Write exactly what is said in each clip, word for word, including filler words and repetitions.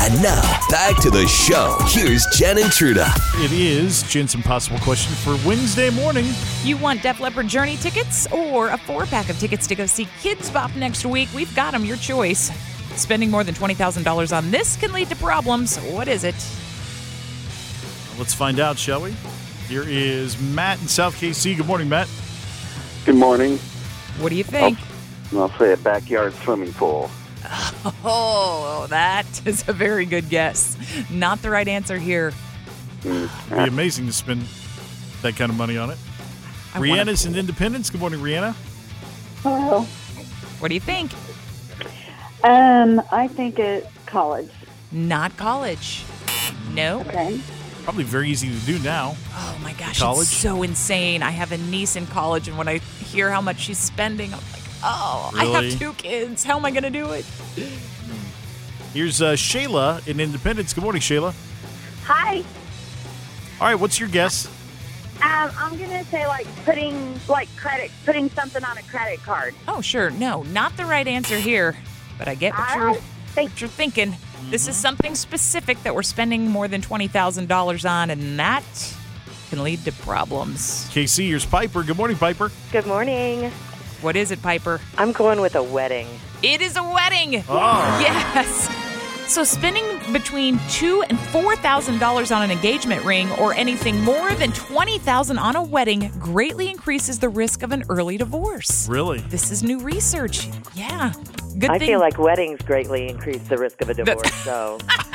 And now, back to the show. Here's Jen and Truda. It is Jen's Impossible Question for Wednesday morning. You want Def Leppard Journey tickets or a four-pack of tickets to go see Kids Bop next week? We've got them, your choice. Spending more than twenty thousand dollars on this can lead to problems. What is it? Let's find out, shall we? Here is Matt in South K C. Good morning, Matt. Good morning. What do you think? I'll, I'll say a backyard swimming pool. Oh, that is a very good guess. Not the right answer here. It'd be amazing to spend that kind of money on it. I Rihanna's in Independence. Good morning, Rihanna. Hello. What do you think? Um, I think it's college. Not college. No. Okay. Probably very easy to do now. Oh, my gosh. College? It's so insane. I have a niece in college, and when I hear how much she's spending, I'm like, oh, I Really? have two kids. How am I going to do it? Here's uh, Shayla in Independence. Good morning, Shayla. Hi. All right, what's your guess? Um, I'm gonna say like putting like credit, putting something on a credit card. Oh, sure. No, not the right answer here. But I get what, All you're, right. Thank what you're thinking. This is something specific that we're spending more than twenty thousand dollars on, and that can lead to problems. K C, here's Piper. Good morning, Piper. Good morning. What is it, Piper? I'm going with a wedding. It is a wedding. Oh. Yes. So spending between two and four thousand dollars on an engagement ring or anything more than twenty thousand dollars on a wedding greatly increases the risk of an early divorce. Really? This is new research. Yeah. Good I thing. feel like weddings greatly increase the risk of a divorce, so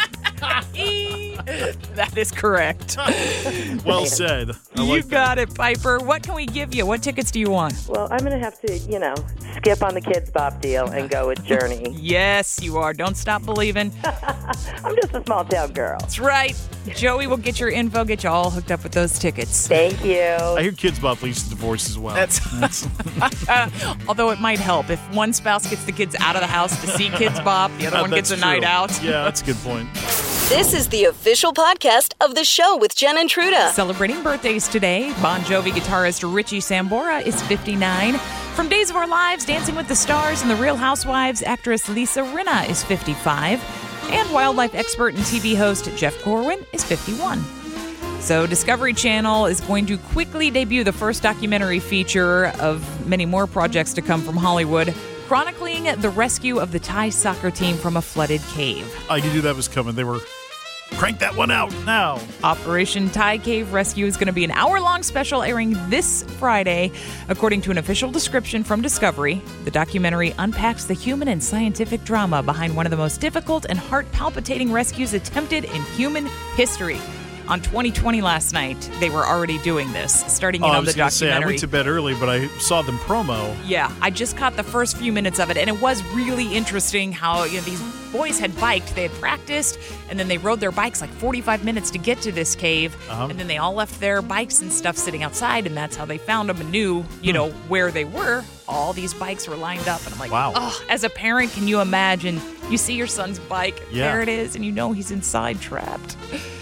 that is correct. Well said. I You like got it, Piper. What can we give you? What tickets do you want? well, I'm going to have to, you know, skip on the Kids Bop deal and go with Journey. Yes, you are. Don't stop believing. I'm just a small town girl. That's right. Joey will get your info, get you all hooked up with those tickets. Thank you. I hear Kids Bop leads to divorce as well. That's although it might help if one spouse gets the kids out of the house to see Kids Bop, the other Uh, one gets a that's night true. out. Yeah, that's a good point. This is the official podcast of the show with Jen and Truda. Celebrating birthdays today, Bon Jovi guitarist Richie Sambora is fifty-nine. From Days of Our Lives, Dancing with the Stars, and The Real Housewives, actress Lisa Rinna is fifty-five. And wildlife expert and T V host Jeff Corwin is fifty-one. So Discovery Channel is going to quickly debut the first documentary feature of many more projects to come from Hollywood, chronicling the rescue of the Thai soccer team from a flooded cave. I knew that was coming. They were, crank that one out now. Operation Thai Cave Rescue is going to be an hour-long special airing this Friday. According to an official description from Discovery, the documentary unpacks the human and scientific drama behind one of the most difficult and heart-palpitating rescues attempted in human history. On twenty twenty last night, they were already doing this, starting in Oh, I on the was going to say, I documentary. went to bed early, but I saw them promo. Yeah, I just caught the first few minutes of it, and it was really interesting how, you know, these boys had biked, they had practiced, and then they rode their bikes like forty-five minutes to get to this cave, Uh-huh. and then they all left their bikes and stuff sitting outside, and that's how they found them and knew, you know, where they were. All these bikes were lined up, and I'm like, Wow. oh, as a parent, can you imagine? You see your son's bike, Yeah. there it is, and you know he's inside trapped.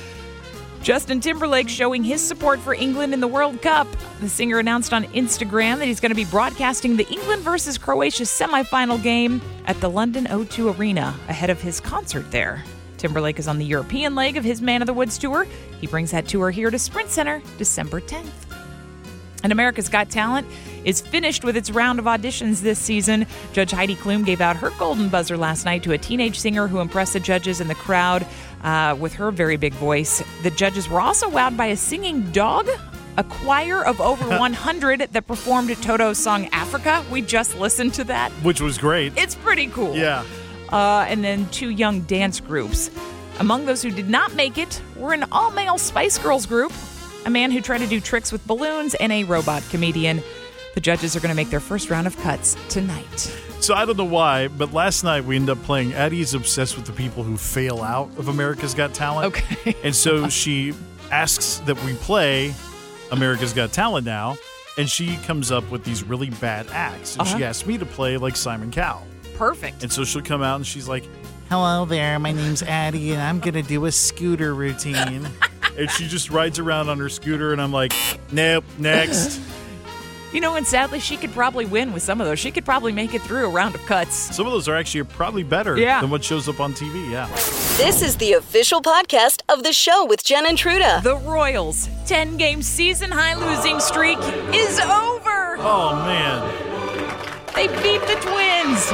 Justin Timberlake showing his support for England in the World Cup. The singer announced on Instagram that he's going to be broadcasting the England versus Croatia semifinal game at the London O two Arena ahead of his concert there. Timberlake is on the European leg of his Man of the Woods tour. He brings that tour here to Sprint Center December tenth. And America's Got Talent is finished with its round of auditions this season. Judge Heidi Klum gave out her golden buzzer last night to a teenage singer who impressed the judges and the crowd uh, with her very big voice. The judges were also wowed by a singing dog, a choir of over one hundred that performed Toto's song Africa. We just listened to that. Which was great. It's pretty cool. Yeah. Uh, and then two young dance groups. Among those who did not make it were an all-male Spice Girls group, a man who tried to do tricks with balloons, and a robot comedian. The judges are going to make their first round of cuts tonight. So I don't know why, but last night we ended up playing Addie's obsessed with the people who fail out of America's Got Talent. Okay. And so she asks that we play America's Got Talent now, and she comes up with these really bad acts. And Uh-huh. she asked me to play like Simon Cowell. Perfect. And so she'll come out and she's like, hello there, my name's Addie, and I'm going to do a scooter routine. And she just rides around on her scooter, and I'm like, nope, next. You know, and sadly, she could probably win with some of those. She could probably make it through a round of cuts. Some of those are actually probably better Yeah. than what shows up on T V, yeah. This is the official podcast of the show with Jen and Truda. The Royals' ten-game season-high losing streak is over. Oh, man. They beat the Twins.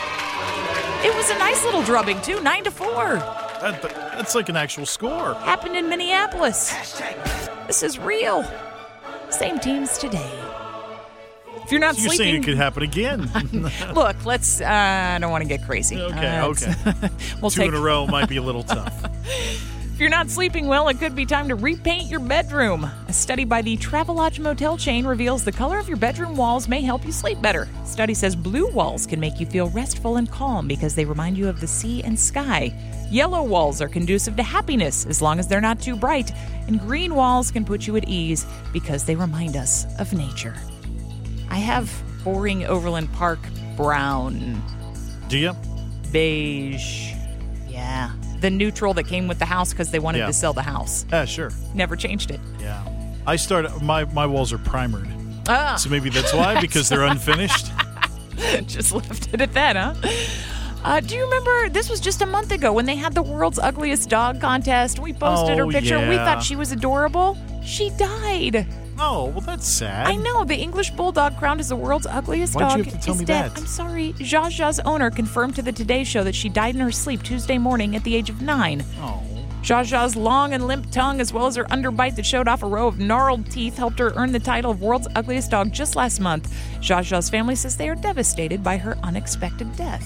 It was a nice little drubbing, too, nine to four. That, that's like an actual score. Happened in Minneapolis. This is real. Same teams today. If you're not So you're sleeping, saying it could happen again. look, let's. Uh, I don't want to get crazy. Okay, Uh, okay. we'll Two take. in a row might be a little tough. If you're not sleeping well, it could be time to repaint your bedroom. A study by the Travelodge motel chain reveals the color of your bedroom walls may help you sleep better. Study says blue walls can make you feel restful and calm because they remind you of the sea and sky. Yellow walls are conducive to happiness as long as they're not too bright. And green walls can put you at ease because they remind us of nature. I have boring Overland Park brown, Do you? beige. Yeah. The neutral that came with the house because they wanted Yeah. to sell the house. Yeah, sure. Never changed it. Yeah. I started, my, my walls are primered. Ah, So maybe that's why, because they're unfinished. just left it at that, huh? Uh, do you remember, this was just a month ago when they had the world's ugliest dog contest. We posted Oh, her picture. We yeah. thought she was adorable. She died. Oh, well, that's sad. I know. The English Bulldog crowned as the world's ugliest Why'd dog you have to tell is me dead. that? I'm sorry. Zsa Zsa's owner confirmed to the Today Show that she died in her sleep Tuesday morning at the age of nine. Oh. Zsa Zsa's long and limp tongue, as well as her underbite that showed off a row of gnarled teeth, helped her earn the title of world's ugliest dog just last month. Zsa Zsa's family says they are devastated by her unexpected death.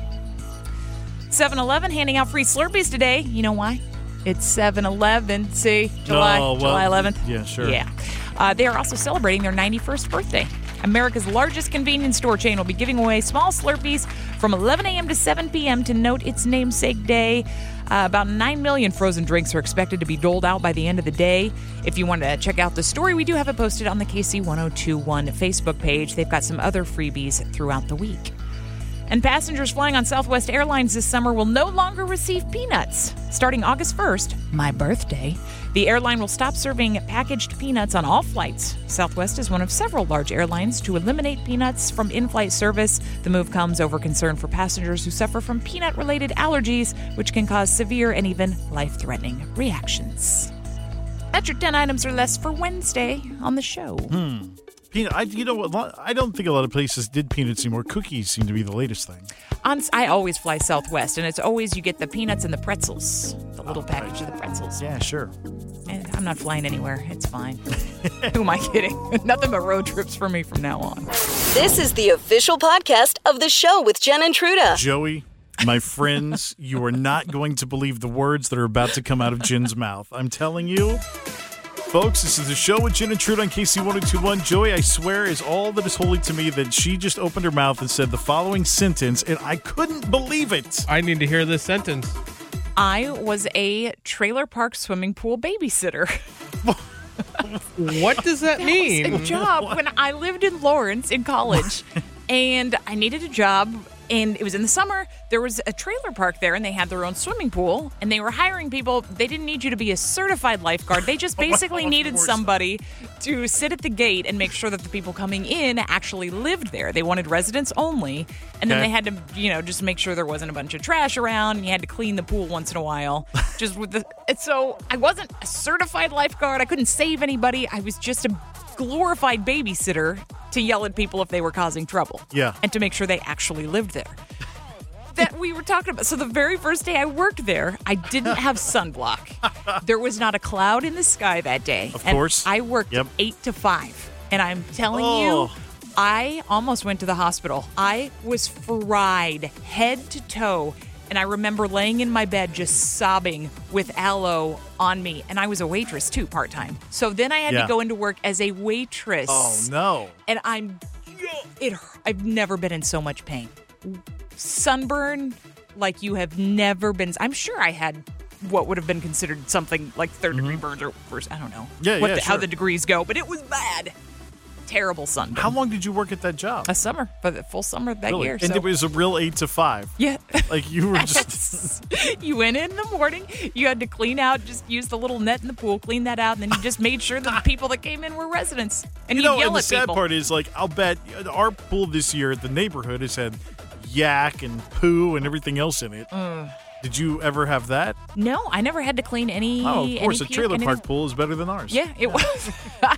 seven eleven handing out free Slurpees today. You know why? It's seven eleven. See? July, Oh, well, July eleventh. yeah, sure. Yeah. Uh, they are also celebrating their ninety-first birthday. America's largest convenience store chain will be giving away small Slurpees from eleven a.m. to seven p.m. to note its namesake day. Uh, about nine million frozen drinks are expected to be doled out by the end of the day. If you want to check out the story, we do have it posted on the K C ten twenty-one Facebook page. They've got some other freebies throughout the week. And passengers flying on Southwest Airlines this summer will no longer receive peanuts. Starting August first, my birthday, the airline will stop serving packaged peanuts on all flights. Southwest is one of several large airlines to eliminate peanuts from in-flight service. The move comes over concern for passengers who suffer from peanut-related allergies, which can cause severe and even life-threatening reactions. That's your ten items or less for Wednesday on the show. Hmm. Peanut, I, you know what? lo- I don't think a lot of places did peanuts anymore. Cookies seem to be the latest thing. On, I always fly Southwest, and it's always you get the peanuts and the pretzels, the little package of the pretzels. Yeah, sure. And I'm not flying anywhere. It's fine. Who am I kidding? Nothing but road trips for me from now on. This is the official podcast of the show with Jen and Truda. Joey, my friends, you are not going to believe the words that are about to come out of Jen's mouth. I'm telling you. Folks, this is the show with Jen and Trude on K C ten twenty-one. Joey, I swear, is all that is holy to me that she just opened her mouth and said the following sentence, and I couldn't believe it. I need to hear this sentence. I was a trailer park swimming pool babysitter. What does that That mean? was a job when I lived in Lawrence in college, and I needed a job. And it was in the summer. There was a trailer park there, and they had their own swimming pool. And they were hiring people. They didn't need you to be a certified lifeguard. They just basically Of needed course. somebody to sit at the gate and make sure that the people coming in actually lived there. They wanted residents only. And then Okay. they had to, you know, just make sure there wasn't a bunch of trash around. And you had to clean the pool once in a while. Just with the. And so I wasn't a certified lifeguard. I couldn't save anybody. I was just a glorified babysitter to yell at people if they were causing trouble. Yeah. And to make sure they actually lived there. That we were talking about. So the very first day I worked there, I didn't have sunblock. There was not a cloud in the sky that day. Of And course. I worked Yep. eight to five. And I'm telling Oh. you, I almost went to the hospital. I was fried head to toe. And I remember laying in my bed just sobbing with aloe on me. And I was a waitress too, part-time. So then I had Yeah. to go into work as a waitress. Oh, no. And I'm, it. I've never been in so much pain. Sunburn like you have never been. I'm sure I had what would have been considered something like third degree burns or worse. I don't know Yeah, what yeah, the, how sure. the degrees go, but it was bad. terrible sunburn. How long did you work at that job? A summer, for the full summer that Really? year. And so. it was a real eight to five. Yeah. Like you were just. You went in the morning, you had to clean out, just use the little net in the pool, clean that out, and then you just made sure that the people that came in were residents. And You you'd know, yell and the at sad people. part is, like, I'll bet our pool this year at the neighborhood has had yak and poo and everything else in it. Uh, Did you ever have that? no, I never had to clean any. Oh, of course, a any puke, trailer anything. park pool is better than ours. Yeah, it was.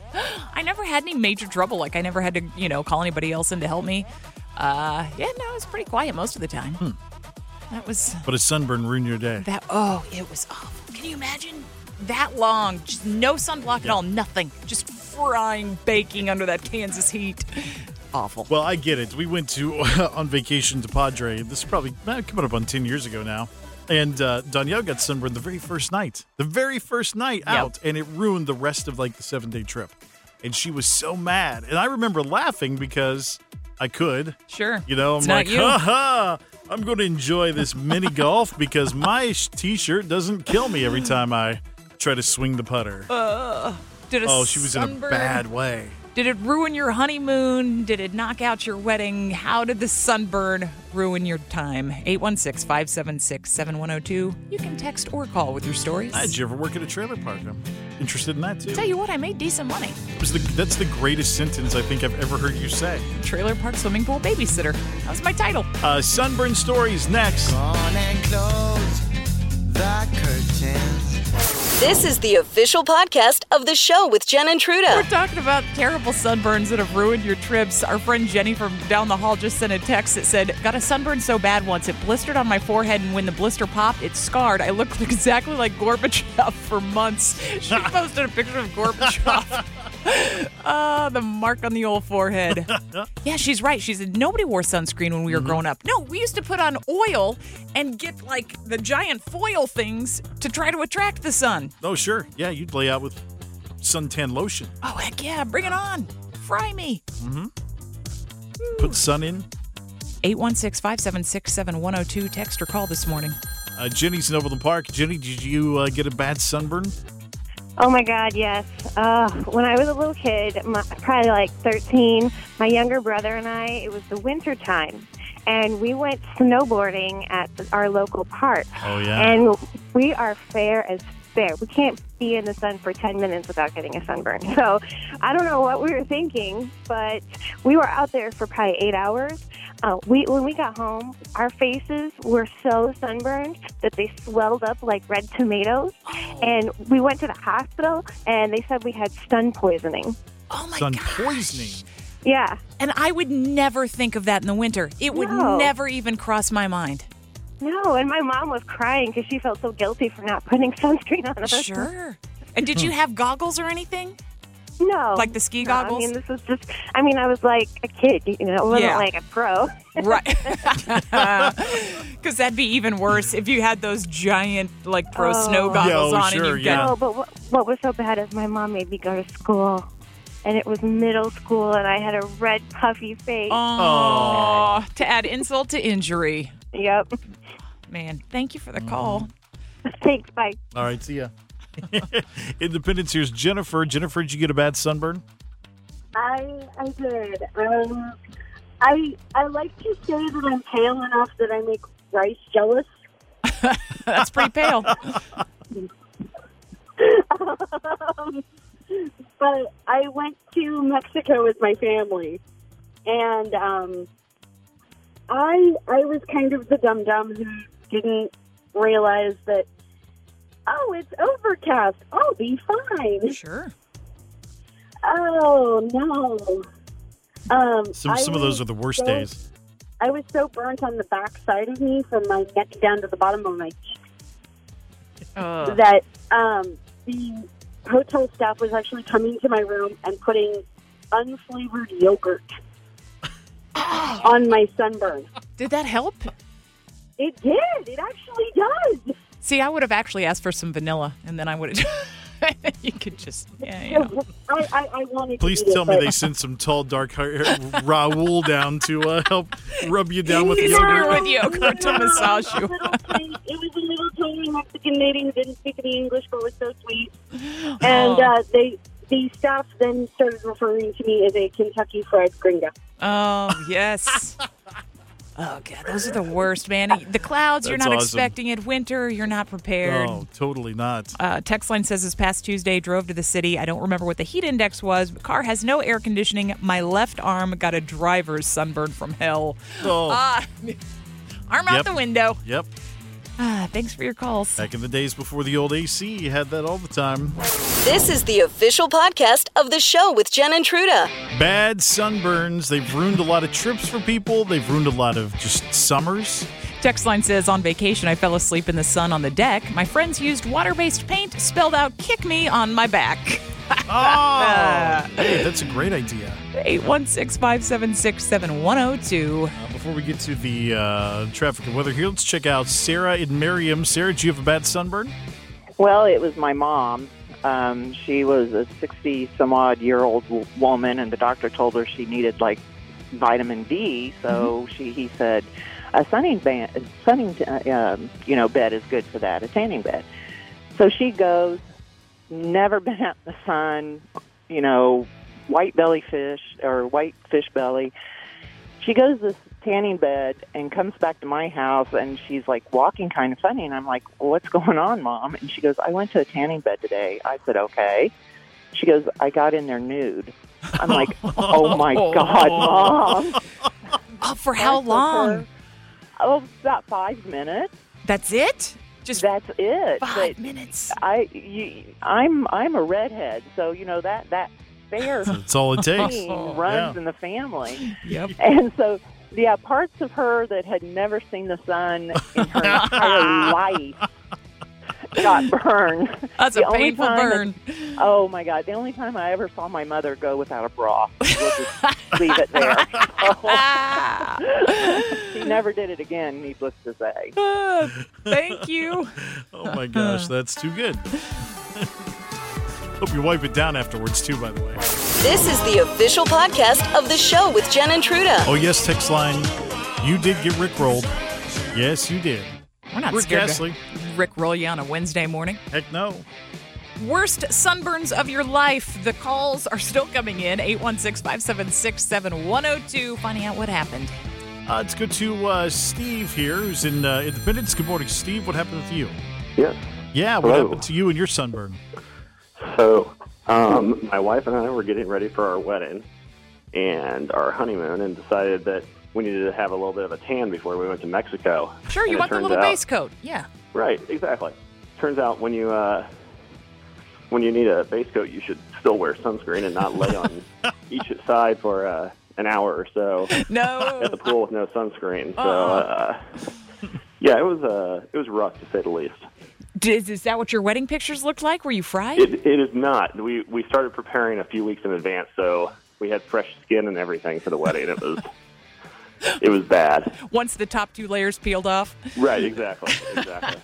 I never had any major trouble. Like, I never had to, you know, call anybody else in to help me. Uh, yeah, no, it was pretty quiet most of the time. Hmm. That was But a sunburn ruined your day. that. Oh, it was awful. Can you imagine that long? Just no sunblock at all. Nothing. Just frying, baking under that Kansas heat. Awful. Well, I get it. We went to on vacation to Padre. This is probably eh, coming up on ten years ago now. And uh, Danielle got sunburned the very first night. The very first night Yep. out. And it ruined the rest of, like, the seven-day trip. And she was so mad. And I remember laughing because I could. Sure. You know, I'm It's like, not you. ha ha, I'm going to enjoy this mini golf because my sh- T-shirt doesn't kill me every time I try to swing the putter. Uh, did a oh, she was in a sunburn- bad way. Did it ruin your honeymoon? Did it knock out your wedding? How did the sunburn ruin your time? eight one six, five seven six, seven one zero two. You can text or call with your stories. Did you ever work at a trailer park? I'm interested in that, too. Tell you what, I made decent money. It was the, that's the greatest sentence I think I've ever heard you say. Trailer park swimming pool babysitter. That was my title. Uh, sunburn stories next. On and close the curtains. This is the official podcast of the show with Jen and We're Truda. talking about terrible sunburns that have ruined your trips. Our friend Jenny from down the hall just sent a text that said, got a sunburn so bad once, it blistered on my forehead, and when the blister popped, it scarred. I looked exactly like Gorbachev for months. She posted a picture of Gorbachev. Ah, the mark on the old forehead. Yeah, she's right. She said nobody wore sunscreen when we were growing up. No, we used to put on oil and get, like, the giant foil things to try to attract the sun. Oh, sure. Yeah, you'd lay out with suntan lotion. Oh, heck yeah. Bring it on. Fry me. Put sun in. eight one six, five seven six, seven one zero two. Text or call this morning. Uh, Jenny's in Overland Park. Jenny, did you uh, get a bad sunburn? Oh my God, yes. Uh, when I was a little kid, my, probably like thirteen, my younger brother and I, it was the winter time, and we went snowboarding at the, our local park. Oh, yeah. And we are fair as fair. We can't be in the sun for ten minutes without getting a sunburn. So I don't know what we were thinking, but we were out there for probably eight hours. Uh, we when we got home, our faces were so sunburned that they swelled up like red tomatoes, and we went to the hospital, and they said we had sun poisoning. Oh, my Sun gosh. poisoning. Yeah. And I would never think of that in the winter. It would No. never even cross my mind. No, and my mom was crying because she felt so guilty for not putting sunscreen on her. Sure. And did you have goggles or anying? No. Like the ski No, goggles? I mean, this was just, I mean, I was like a kid, you know, it wasn't Yeah. like a pro. Right. Because that'd be even worse if you had those giant, like, pro Oh. snow goggles Yeah, oh, on sure, and you yeah. got No, but what, what was so bad is my mom made me go to school, and it was middle school, and I had a red puffy face. Oh, to add insult to injury. Yep. Man, thank you for the call. Thanks, bye. All right, see ya. Independence, here's Jennifer. Jennifer, did you get a bad sunburn? I I did. Um, I I like to say that I'm pale enough that I make Rice jealous. That's pretty pale. um, but I went to Mexico with my family, and um, I I was kind of the dum dum who didn't realize that. Oh, it's overcast. I'll be fine. Sure. Oh no. Um, Some, I some of those was are the worst so- days. I was so burnt on the back side of me from my neck down to the bottom of my cheek Uh, that um, the hotel staff was actually coming to my room and putting unflavored yogurt on my sunburn. did that help? It did. It actually does. See, I would have actually asked for some vanilla, and then I would have. You could just, yeah, you know. I, I, I wanted Please to eat tell it, me but- they sent some tall, dark hair Raul down to uh, help rub you down with He's yogurt. here with yogurt to massage you. It was a little, it was a little tiny Mexican lady who didn't speak any English, but was so sweet. And Oh. uh, they the staff then started referring to me as a Kentucky Fried Gringa. Oh, yes. Oh, God, those are the worst, man. The clouds, you're That's not awesome. expecting it. Winter, you're not prepared. Oh, totally not. Uh, text line says this past Tuesday, drove to the city. I don't remember what the heat index was, but car has no air conditioning. My left arm got a driver's sunburn from hell. Oh. Ah, arm out Yep. the window. Yep. Ah, thanks for your calls. Back in the days before the old A C, you had that all the time. This is the official podcast of the show with Jen and Truda. Bad sunburns. They've ruined a lot of trips for people. They've ruined a lot of just summers. Text line says, on vacation, I fell asleep in the sun on the deck. My friends used water-based paint, spelled out, kick me on my back. Oh, hey, that's a great idea. eight one six, five seven six, seven one zero two. Uh, before we get to the uh, traffic and weather here, let's check out Sarah and Miriam. Sarah, do you have a bad sunburn? Well, it was my mom. Um, she was a sixty-some-odd-year-old w- woman, and the doctor told her she needed, like, vitamin D. So mm-hmm. she, he said, a sunning, ban- a sunning uh, um, you know, bed is good for that, a tanning bed. So she goes, never been out in the sun, you know, white belly fish or white fish belly. She goes to this tanning bed and comes back to my house, and she's like walking kind of funny, and I'm like, well, what's going on, Mom? And she goes, I went to a tanning bed today. I said, okay. She goes, I got in there nude. I'm like, oh my God, Mom. Oh, for how long? Oh, about five minutes. That's it? Just that's it. Five but minutes. I, you, I'm, I'm a redhead, so you know that that fair. That's all it takes. runs Yeah. in the family. Yep. And so, yeah, parts of her that had never seen the sun in her entire life got burned. That's The a only painful time burn. that- oh my God! The only time I ever saw my mother go without a bra. We'll just leave it there. She never did it again. Needless to say. Uh, thank you. Oh my gosh, that's too good. Hope you wipe it down afterwards too, by the way. This is the official podcast of the show with Jen and Truda. Oh yes, text line. You did get rickrolled. Yes, you did. We're not Rick scared Astley. to rickroll you on a Wednesday morning. Heck no. Worst sunburns of your life. The calls are still coming in. eight one six, five seven six, seven one zero two. Finding out what happened. Uh, let's go to uh, Steve here, who's in uh, Independence. Good morning, Steve. What happened with you? Yes. Yeah, what Hello. happened to you and your sunburn? So, um, my wife and I were getting ready for our wedding and our honeymoon, and decided that we needed to have a little bit of a tan before we went to Mexico. Sure, And you it want the turns little out- base coat. Yeah. Right, exactly. Turns out when you uh, when you need a base coat, you should still wear sunscreen and not lay on each side for uh, an hour or so No. at the pool with no sunscreen. So, Uh-uh. uh, yeah, it was uh, it was rough to say the least. Is, is that what your wedding pictures looked like? Were you fried? It, it is not. We we started preparing a few weeks in advance, so we had fresh skin and everything for the wedding. It was it was bad. Once the top two layers peeled off? Right, exactly, exactly.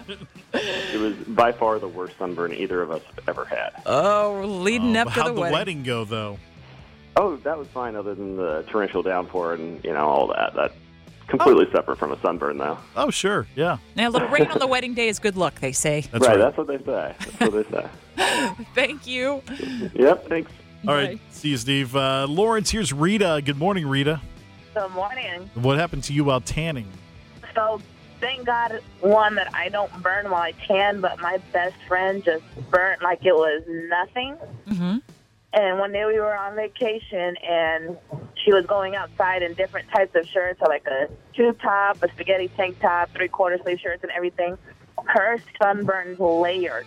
It was by far the worst sunburn either of us have ever had. Oh, leading Oh, up to how'd the, the wedding. wedding go, though? Oh, that was fine, other than the torrential downpour and you know all that. That's completely separate from a sunburn, though. Oh, sure, yeah. Now, a little rain on the wedding day is good luck, they say. That's right, right. that's what they say. That's what they say. Thank you. Yep, thanks. All right, see you, Steve. Uh, Lawrence, here's Rita. Good morning, Rita. Good morning. What happened to you while tanning? So, thank God, one, that I don't burn while I tan, but my best friend just burnt like it was nothing. Mm-hmm. And one day we were on vacation, and she was going outside in different types of shirts, so like a tube top, a spaghetti tank top, three-quarter sleeve shirts, and everything. Her sunburn's layered.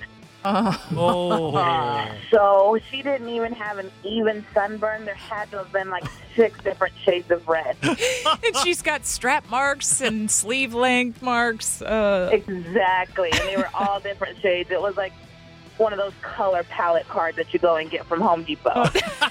Oh. So she didn't even have an even sunburn. There had to have been like six different shades of red. And she's got strap marks and sleeve length marks. Uh, Exactly. And they were all different shades. It was like one of those color palette cards that you go and get from Home Depot.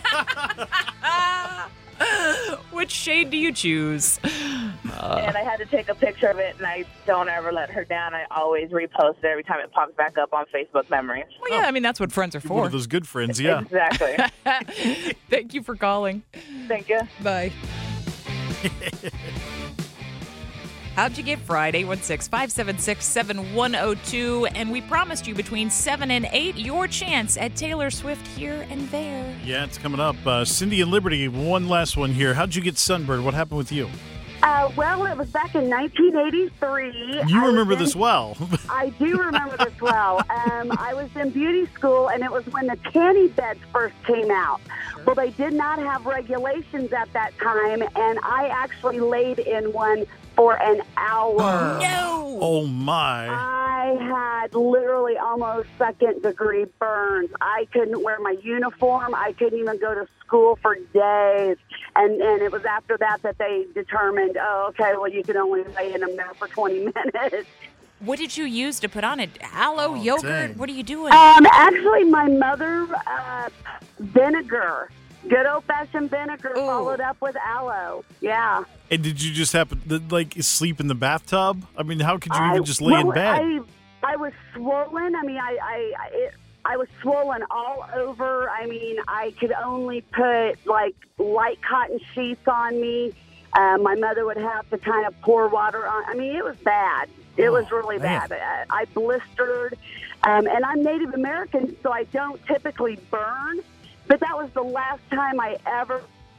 Which shade do you choose? Uh, And I had to take a picture of it, and I don't ever let her down. I always repost it every time it pops back up on Facebook Memories. well, yeah, I mean, that's what friends are You're one for. of those good friends, yeah. Exactly. Thank you for calling. Thank you. Bye. How'd you get fried? eight one six, five seven six, seven one zero two. And we promised you between seven and eight, your chance at Taylor Swift here and there. Yeah, it's coming up. Uh, Cindy and Liberty, one last one here. How'd you get sunburned? What happened with you? Uh, well, it was back in nineteen eighty-three. You I remember was in- this well. I do remember this well. Um, I was in beauty school, and it was when the tanning beds first came out. Well, they did not have regulations at that time, and I actually laid in one for an hour. No! Oh, my. I had literally almost second degree burns. I couldn't wear my uniform. I couldn't even go to school for days. And and it was after that that they determined, oh, okay, well, you can only lay in them there for twenty minutes. What did you use to put on it? Aloe, Oh, yogurt? dang. What are you doing? Um, actually, my mother, uh, vinegar. Good old-fashioned vinegar Ooh. followed up with aloe. Yeah. And did you just happen to, like, sleep in the bathtub? I mean, how could you I- even just lay in well, bed? I, I was swollen. I mean, I, I, I, it, I was swollen all over. I mean, I could only put, like, light cotton sheets on me. Uh, my mother would have to kind of pour water on. I mean, it was bad. It was really man. bad. I, I blistered. Um, and I'm Native American, so I don't typically burn. But that was the last time I ever...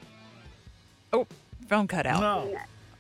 Oh, phone cut out. No.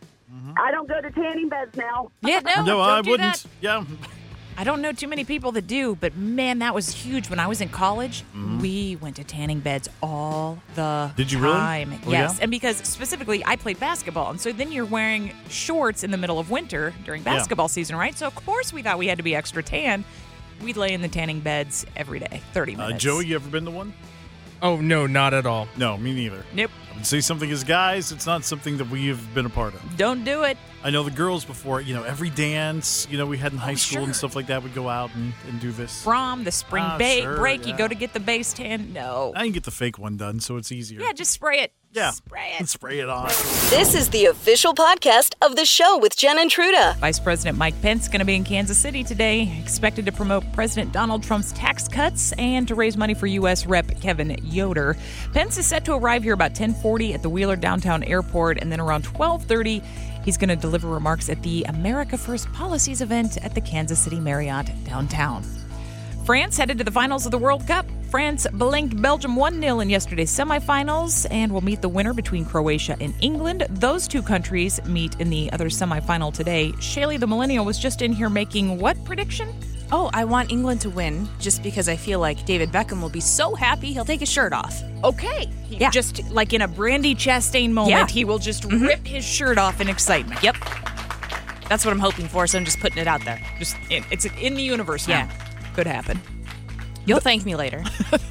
I don't go to tanning beds now. Yeah, no, No, don't I do wouldn't. that. Yeah. I don't know too many people that do, but man, that was huge. When I was in college, Mm-hmm. we went to tanning beds all the Did you really? time. Oh, yes, yeah? and because specifically I played basketball, and so then you're wearing shorts in the middle of winter during Yeah. basketball season, right? So of course we thought we had to be extra tan. We'd lay in the tanning beds every day, thirty Uh, minutes. Joey, you ever been to one? Oh, no, not at all. No, me neither. Nope. I would say something as guys, it's not something that we have been a part of. Don't do it. I know the girls before, you know, every dance, you know, we had in high Oh, school sure. and stuff like that would go out and, and do this. Prom, the spring Ah, ba- sure, break, you yeah. go to get the base tan. No. I can get the fake one done, so it's easier. Yeah, just spray it. Yeah. Spray it. Spray it on. This is the official podcast of the show with Jen and Truda. Vice President Mike Pence going to be in Kansas City today, expected to promote President Donald Trump's tax cuts and to raise money for U S Rep Kevin Yoder. Pence is set to arrive here about ten forty at the Wheeler Downtown Airport, and then around twelve thirty, he's going to deliver remarks at the America First Policies event at the Kansas City Marriott downtown. France headed to the finals of the World Cup. France blanked Belgium one nil in yesterday's semifinals and will meet the winner between Croatia and England. Those two countries meet in the other semifinal today. Shaylee the Millennial was just in here making what prediction? Oh, I want England to win just because I feel like David Beckham will be so happy he'll take his shirt off. Okay. He Yeah. Just like in a Brandy Chastain moment, Yeah. he will just Mhm. rip his shirt off in excitement. Yep. That's what I'm hoping for, so I'm just putting it out there. Just in, it's in the universe now. Yeah. Could happen. You'll thank me later.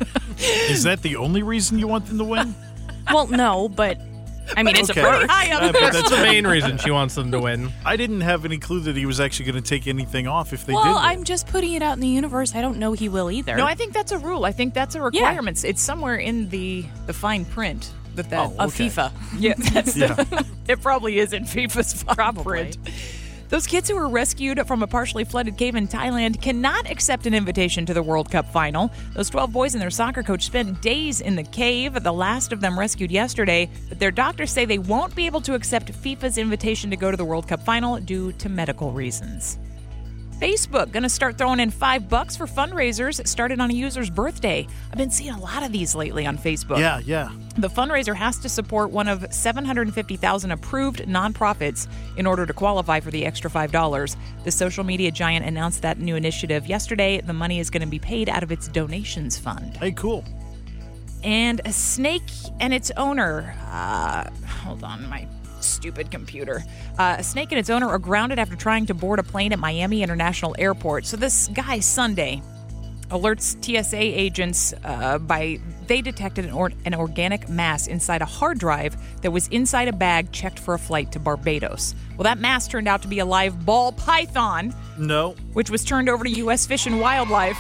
Is that the only reason you want them to win? Well, no, but I mean, But it's it's a pretty first. high up Uh, but there. That's the main reason she wants them to win. I didn't have any clue that he was actually going to take anything off if they Well, did. I'm just putting it out in the universe. I don't know he will either. No, I think that's a rule. I think that's a requirement. It's somewhere in the the fine print that that Oh, Of okay. FIFA. Yeah, that's Yeah. it probably is in FIFA's fine Probably. print. Those kids who were rescued from a partially flooded cave in Thailand cannot accept an invitation to the World Cup final. Those twelve boys and their soccer coach spent days in the cave, the last of them rescued yesterday, but their doctors say they won't be able to accept FIFA's invitation to go to the World Cup final due to medical reasons. Facebook going to start throwing in five bucks for fundraisers. It started on a user's birthday. I've been seeing a lot of these lately on Facebook. Yeah, yeah. The fundraiser has to support one of seven hundred fifty thousand approved nonprofits in order to qualify for the extra five dollars. The social media giant announced that new initiative yesterday. The money is going to be paid out of its donations fund. Hey, cool. And a snake and its owner, uh, hold on, my stupid computer. Uh, a snake and its owner are grounded after trying to board a plane at Miami International Airport. So this guy, Sunday, alerts T S A agents uh, by they detected an, or, an organic mass inside a hard drive that was inside a bag checked for a flight to Barbados. Well, that mass turned out to be a live ball python, No. which was turned over to U S Fish and Wildlife.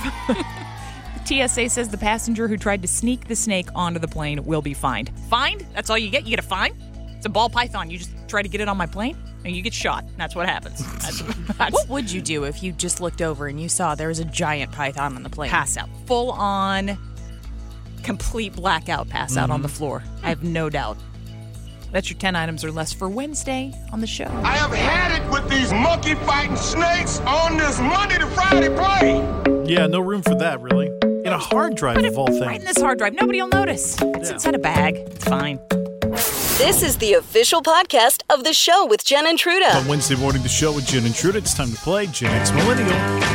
T S A says the passenger who tried to sneak the snake onto the plane will be fined. Fined? That's all you get? You get a fine? It's a ball python. You just try to get it on my plane, and you get shot. That's what happens. That's, that's What would you do if you just looked over and you saw there was a giant python on the plane? pass out. Full on, complete blackout pass out on the floor. I have no doubt. That's your ten items or less for Wednesday on the show. I have had it with these monkey fighting snakes on this Monday to Friday plane. Yeah, no room for that, really. In a hard drive Put of all it things. right in this hard drive. Nobody will notice. It's Yeah. inside a bag. It's fine. This is the official podcast of the show with Jen and Truda. On Wednesday morning, the show with Jen and Truda. It's time to play Gen X Millennial.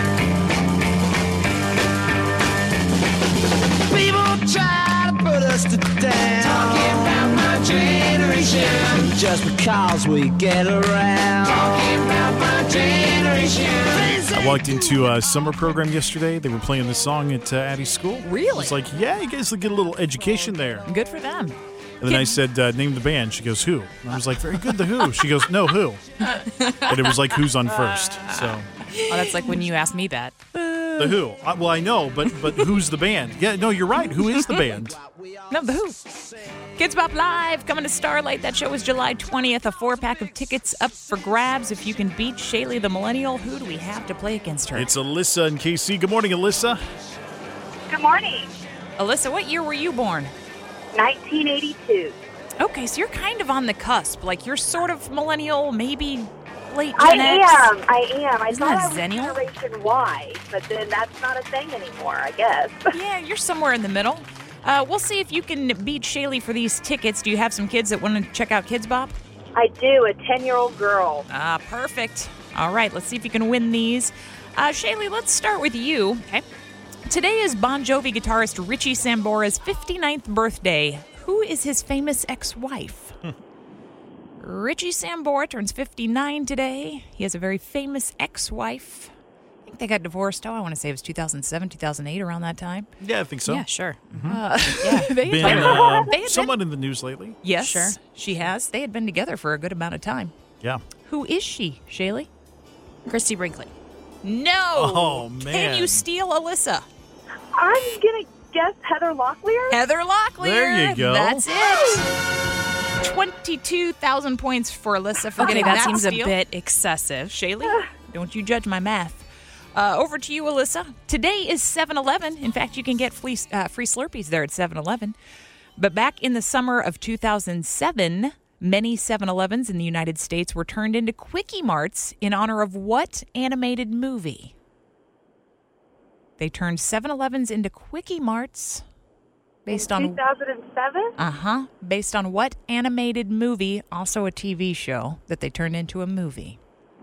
People try to put us to down. Talking about my generation. Just because we get around. Talking about my generation. I walked into a summer program yesterday. They were playing this song at uh, Addie's school. Really? I was like, yeah, you guys will get a little education there. Good for them. And then I said, uh, name the band. She goes, Who? And I was like, very good, The Who. She goes, no, Who? And it was like, who's on first? So, Oh, that's like when you asked me that. The Who. Uh, well, I know, but but who's the band? Yeah, no, you're right. Who is the band? No, The Who. Kids Bop Live coming to Starlight. That show is July twentieth. A four-pack of tickets up for grabs. If you can beat Shaylee the Millennial, who do we have to play against her? It's Alyssa and K C. Good morning, Alyssa. Good morning. Alyssa, what year were you born? nineteen eighty-two. Okay, so you're kind of on the cusp. Like, you're sort of millennial, maybe late I Gen X. am. I am. I Isn't thought that I was Zennial? Generation Y, but then that's not a thing anymore, I guess. Yeah, you're somewhere in the middle. Uh, we'll see if you can beat Shaylee for these tickets. Do you have some kids that want to check out Kids Bop? I do. A ten-year-old girl. Ah, perfect. All right, let's see if you can win these. Uh, Shaylee, let's start with you. Okay. Today is Bon Jovi guitarist Richie Sambora's fifty-ninth birthday. Who is his famous ex-wife? Richie Sambora turns fifty-nine today. He has a very famous ex-wife. I think they got divorced, oh, I want to say it was two thousand seven, two thousand eight, around that time. Yeah, I think so. Yeah, sure. Uh, they Been had uh, they had somewhat in the news lately. Yes, Sure. she has. They had been together for a good amount of time. Yeah. Who is she, Shaylee? Christy Brinkley. No. Oh, man. Can you steal Alyssa? I'm going to guess Heather Locklear. Heather Locklear. There you go. That's it. twenty-two thousand points for Alyssa for Okay, getting that that seems steal. a bit excessive. Shaylee, don't you judge my math. Uh, over to you, Alyssa. Today is seven eleven. In fact, you can get free, uh, free Slurpees there at seven eleven. But back in the summer of two thousand seven, many seven elevens in the United States were turned into Quickie Marts in honor of what animated movie? They turned seven elevens into Quickie Marts based on... two thousand seven? Uh-huh. Based on what animated movie, also a T V show, that they turned into a movie?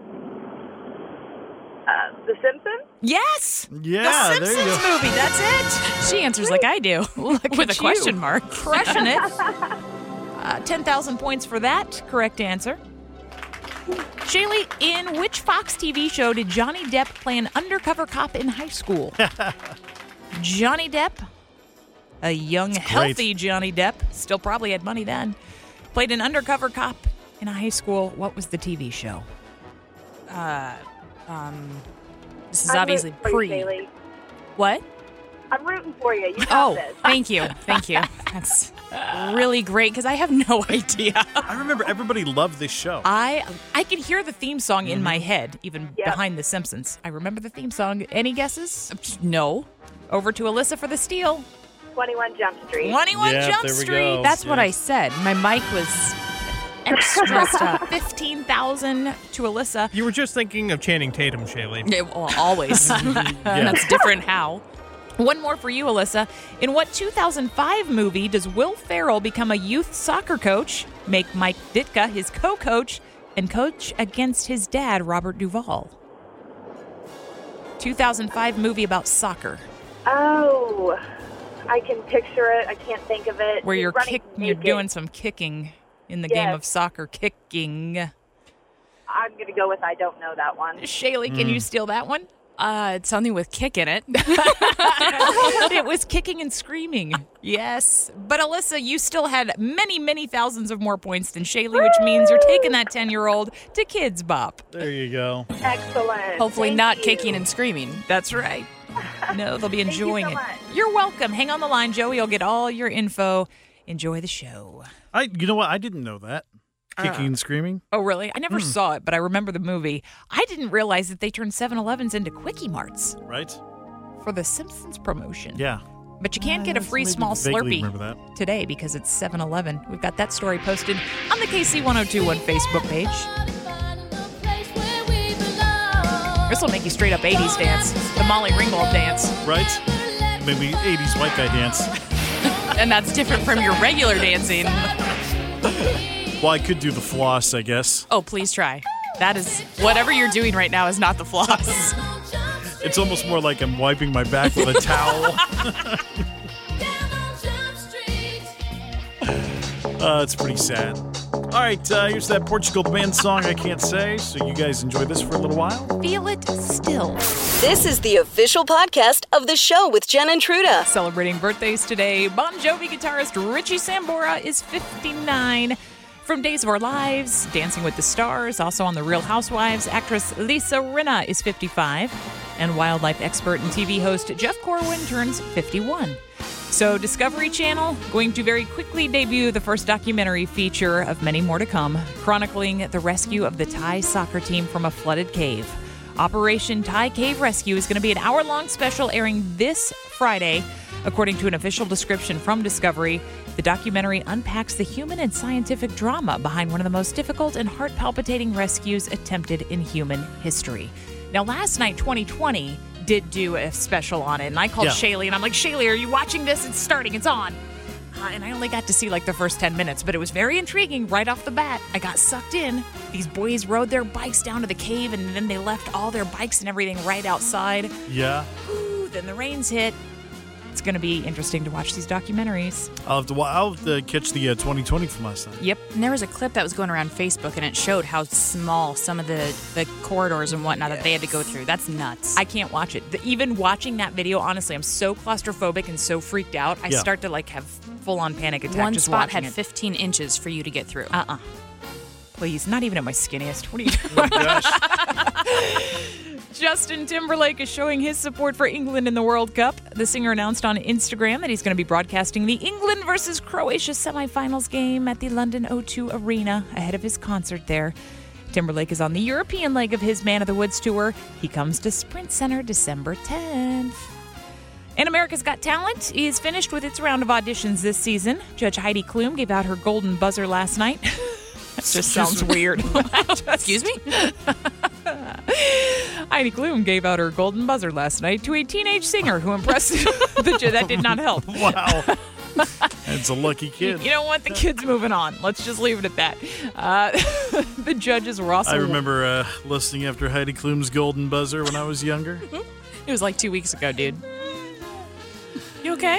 Uh, the Simpsons? Yes! Yeah, The there you Simpsons go. movie, that's it! She answers like I do, with a question mark. Crushing it. Uh, ten thousand points for that correct answer. Shaylee, in which Fox T V show did Johnny Depp play an undercover cop in high school? Johnny Depp, a young, healthy Johnny Depp, still probably had money then, played an undercover cop in a high school. What was the T V show? Uh, um, this is I'm obviously rooting for you, pre. Shaylee. What? I'm rooting for you. You got Oh, this. thank you. Thank you. That's really great because I have no idea. I remember everybody loved this show. I I can hear the theme song in my head, even Yep. behind The Simpsons. I remember the theme song. Any guesses? No. Over to Alyssa for the steal. twenty-one Jump Street. twenty-one Yeah, Jump there we Street. go. That's what I Yes. said. My mic was Extra stuff. fifteen thousand to Alyssa. You were just thinking of Channing Tatum, Shaylee. Yeah, well, always. Yeah. That's different how. One more for you, Alyssa. In what two thousand five movie does Will Ferrell become a youth soccer coach, make Mike Ditka his co-coach, and coach against his dad, Robert Duvall? two thousand five movie about soccer. Oh, I can picture it. I can't think of it. Where He's you're running kick, you're naked. doing some kicking in the game Yes. of soccer. Kicking. I'm going to go with I don't know that one. Shaylee, can you steal that one? Uh, it's something with kick in it. It was kicking and screaming. Yes. But Alyssa, you still had many, many thousands of more points than Shaylee, which means you're taking that ten-year-old to Kids Bop. There you go. Excellent. Hopefully Thank not you. kicking and screaming. That's right. No, they'll be Thank you enjoying so it. much. You're welcome. Hang on the line, Joey. You'll get all your info. Enjoy the show. I, you know what? I didn't know that. Kicking and screaming. Oh, really? I never saw it, but I remember the movie. I didn't realize that they turned seven elevens into Quickie Marts Right? for the Simpsons promotion. Yeah. But you can't get a free maybe small vaguely Slurpee remember that. today because it's seven eleven. We've got that story posted on the K C ten twenty-one Facebook page. This will make you straight up eighties dance. The Molly Ringwald dance. Right? Maybe eighties white guy dance. And that's different from your regular dancing. Well, I could do the floss, I guess. Oh, please try. That is, whatever you're doing right now is not the floss. It's almost more like I'm wiping my back with a towel. uh, it's pretty sad. All right, uh, here's that Portugal the band song I can't say, so you guys enjoy this for a little while. Feel it still. This is the official podcast of the show with Jen and Truda. Celebrating birthdays today, Bon Jovi guitarist Richie Sambora is fifty-nine. From Days of Our Lives, Dancing with the Stars, also on The Real Housewives, actress Lisa Rinna is fifty-five. And wildlife expert and T V host Jeff Corwin turns fifty-one. So Discovery Channel going to very quickly debut the first documentary feature of many more to come, chronicling the rescue of the Thai soccer team from a flooded cave. Operation Thai Cave Rescue is going to be an hour-long special airing this Friday. According to an official description from Discovery, the documentary unpacks the human and scientific drama behind one of the most difficult and heart-palpitating rescues attempted in human history. Now, last night, twenty twenty did do a special on it, and I called Yeah. Shaylee, and I'm like, Shaylee, are you watching this? It's starting. It's on. Uh, and I only got to see like the first ten minutes, but it was very intriguing right off the bat. I got sucked in. These boys rode their bikes down to the cave, and then they left all their bikes and everything right outside. Yeah. Ooh, then the rains hit. It's going to be interesting to watch these documentaries. I'll have to, wa- I'll have to catch the uh, twenty twenty from last night. Yep. And there was a clip that was going around Facebook, and it showed how small some of the, the corridors and whatnot yes. that they had to go through. That's nuts. I can't watch it. The, even watching that video, honestly, I'm so claustrophobic and so freaked out. I yeah. start to like have full-on panic attack One just spot watching had it. fifteen inches for you to get through. Uh-uh. Please, not even at my skinniest. What are you doing? Oh, gosh. Justin Timberlake is showing his support for England in the World Cup. The singer announced on Instagram that he's going to be broadcasting the England versus Croatia semifinals game at the London O two Arena ahead of his concert there. Timberlake is on the European leg of his Man of the Woods tour. He comes to Sprint Center December tenth. And America's Got Talent is finished with its round of auditions this season. Judge Heidi Klum gave out her golden buzzer last night. That just sounds weird. Excuse me? Heidi Klum gave out her golden buzzer last night to a teenage singer who impressed the judge. That did not help. Wow. That's a lucky kid. You know what? The kid's moving on. Let's just leave it at that. Uh, the judges were also... I remember uh, listening after Heidi Klum's golden buzzer when I was younger. It was like two weeks ago, dude. You okay?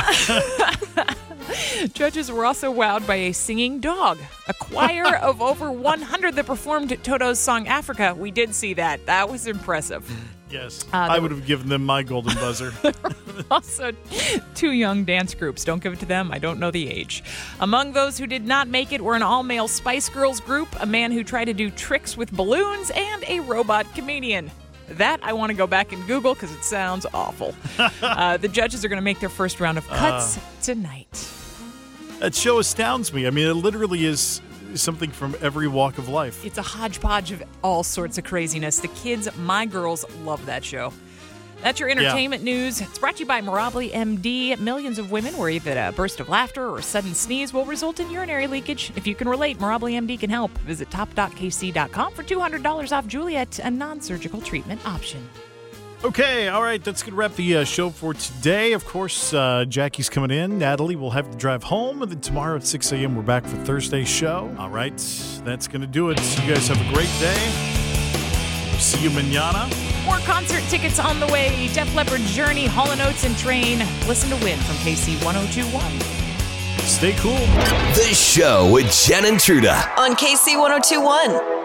Judges were also wowed by a singing dog. A choir of over one hundred that performed Toto's song Africa. We did see that. That was impressive. Yes. Uh, I would have given them my golden buzzer. Also, two young dance groups. Don't give it to them. I don't know the age. Among those who did not make it were an all-male Spice Girls group, a man who tried to do tricks with balloons, and a robot comedian. That I want to go back and Google because it sounds awful. uh, the judges are going to make their first round of cuts uh, tonight. That show astounds me. I mean, it literally is something from every walk of life. It's a hodgepodge of all sorts of craziness. The kids, my girls, love that show. That's your entertainment yeah. news. It's brought to you by Mirabli M D. Millions of women worry that a burst of laughter or a sudden sneeze will result in urinary leakage. If you can relate, Mirabli M D can help. Visit top dot k c dot com for two hundred dollars off Juliet, a non-surgical treatment option. Okay, all right, that's going to wrap the uh, show for today. Of course, uh, Jackie's coming in. Natalie will have to drive home. And then tomorrow at six a.m., we're back for Thursday's show. All right, that's going to do it. You guys have a great day. See you mañana. More concert tickets on the way. Def Leppard, Journey, Hall and Oates, and Train. Listen to Win from K C ten twenty-one. Stay cool. The Show with Jen and Truda on K C ten twenty-one.